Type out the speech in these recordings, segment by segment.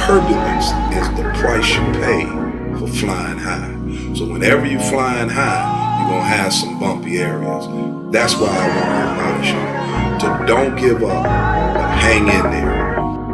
turbulence is the price you pay for flying high. So whenever you're flying high, you're gonna have some bumpy areas. That's why I want to admonish you to don't give up, but hang in there.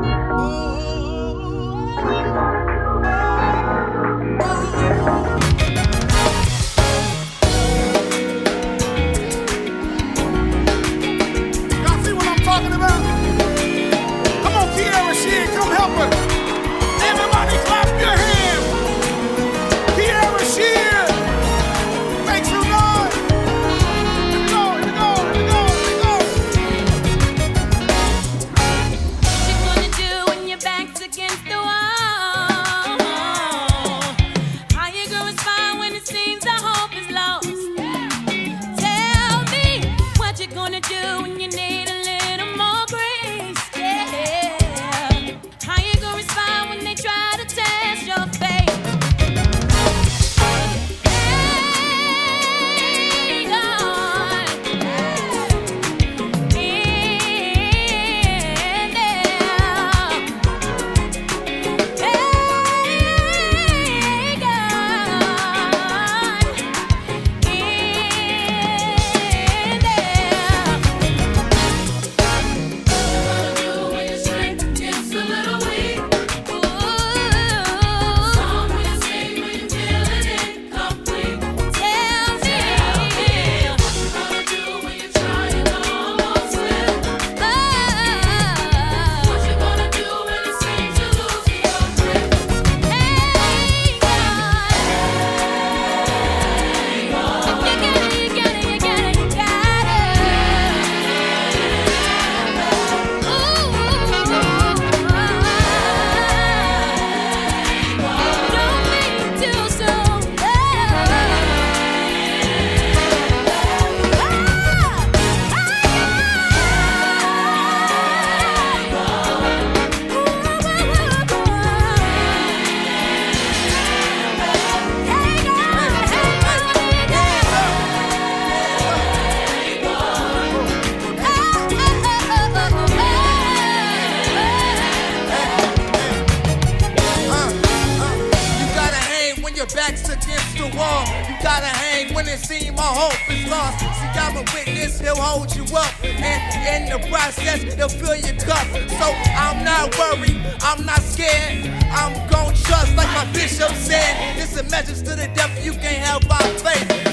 Backs against the wall, you gotta hang when it seems all hope is lost. See, I'm a witness, he'll hold you up, and in the process, he'll fill your cup. So I'm not worried, I'm not scared, I'm gon' trust like my bishop said. It's a message to the devil, you can't help our faith.